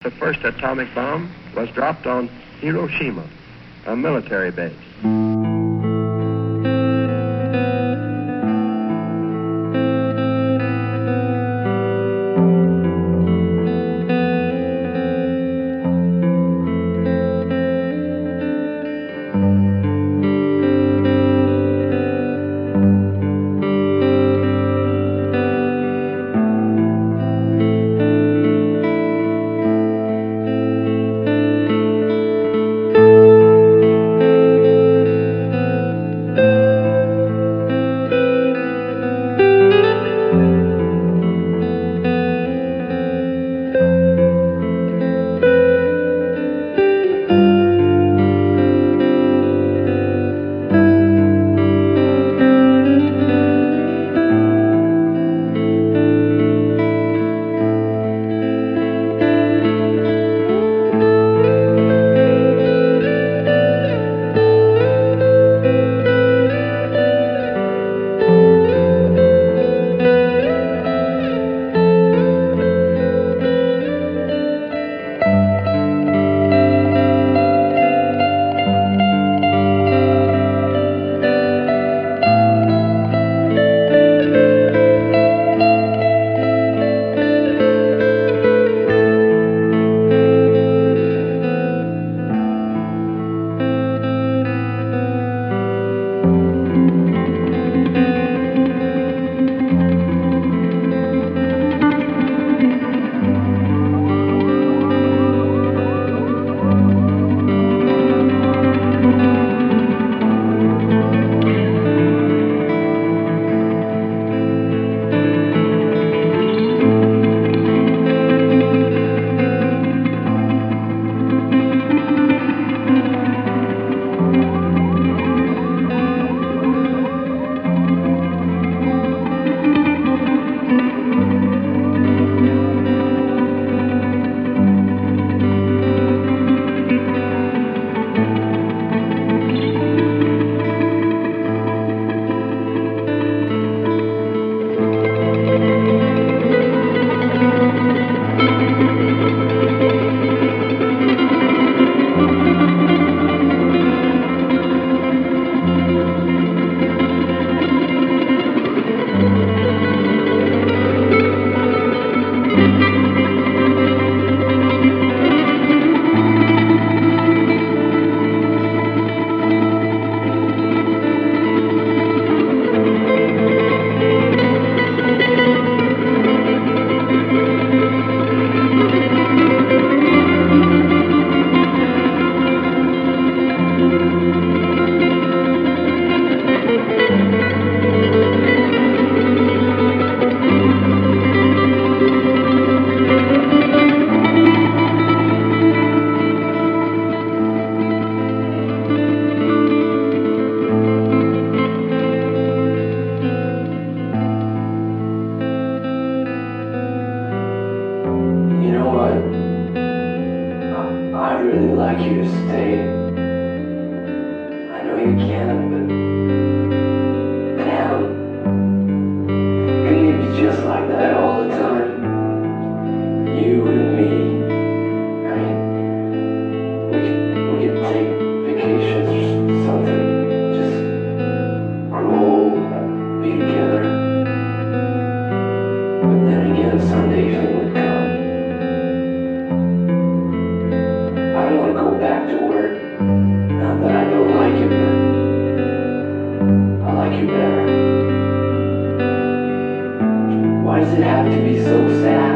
The first atomic bomb was dropped on Hiroshima, a military base. I'd really like you to stay. I know you can, but damn, couldn't it be just like that all the time? You and me. I mean, we could take vacations or something. Just grow old, be together. But then again, someday Finn would come. I don't want to go back to work. Not that I don't like it, but I like you better. Why does it have to be so sad?